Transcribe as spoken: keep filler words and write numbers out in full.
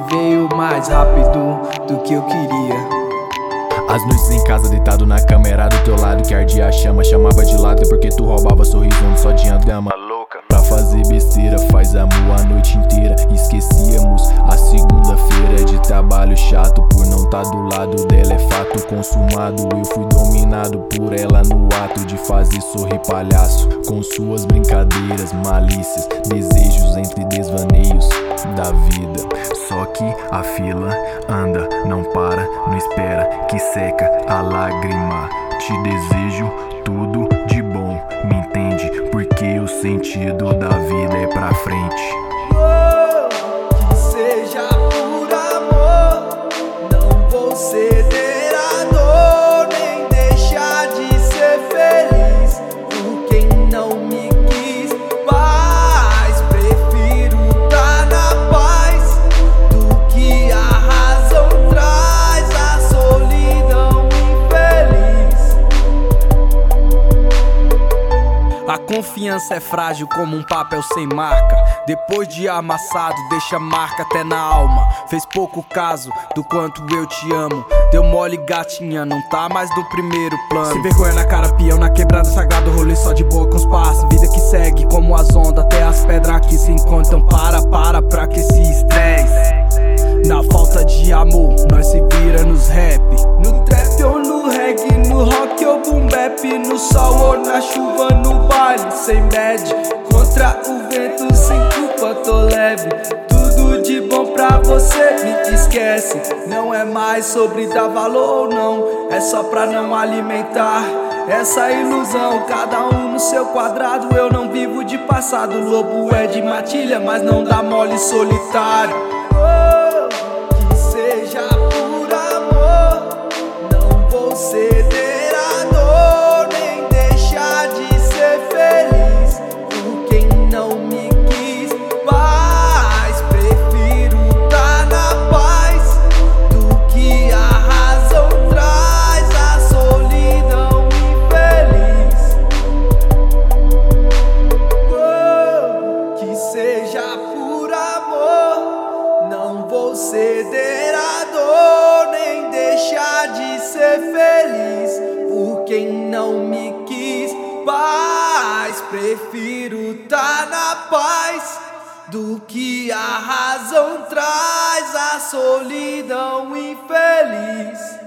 veio mais rápido do que eu queria. As noites em casa, deitado na cama, era do teu lado que ardia a chama. Chamava de lado porque tu roubava sorriso onde só tinha dama. Louca pra fazer besteira, faz amor a noite inteira. Esquecíamos a segunda-feira de trabalho chato. Por não tá do lado dela é fato consumado. Eu fui dominado por ela no ato de fazer sorrir palhaço. Com suas brincadeiras, malícias, desejos entre desvaneios da vida. Só que a fila anda, não para, não espera, que seca a lágrima. Te desejo tudo de bom, me entende? Porque o sentido da vida é pra frente. Oh, que seja por amor, não vou ceder à dor, nem deixar de ser feliz por quem não me quis. Paz, prefiro tá na paz do que a razão traz a solidão infeliz. A confiança é frágil como um papel sem marca. Depois de amassado, deixa marca até na alma. Fez pouco caso do quanto eu te amo. Deu mole, gatinha, não tá mais no primeiro plano. Sem vergonha na cara, peão na quebrada sagrado. Rolê só de boa com os passos. Vida que segue como as ondas, até as pedras que se encontram. Para, para, pra que esse estresse. Na falta de amor, nós se vira nos rap. No trap ou no reggae, no rock ou boom bap. No sol ou na chuva, no baile, sem bad. Contra o vento, sem culpa, tô leve. Tudo de bom pra você, me esquece. Não é mais sobre dar valor ou não, é só pra não alimentar essa ilusão. Cada um no seu quadrado, eu não vivo de passado. Lobo é de matilha, mas não dá mole solitário. Oh, que seja por amor, não vou ceder à dor, nem deixar de ser feliz por quem não me quis. Paz, prefiro tá na paz do que a razão traz a solidão infeliz. Oh, que seja por amor, não vou ceder à dor, nem deixar de ser feliz por quem não me quis. Paz, prefiro tá na paz do que a razão traz a solidão infeliz.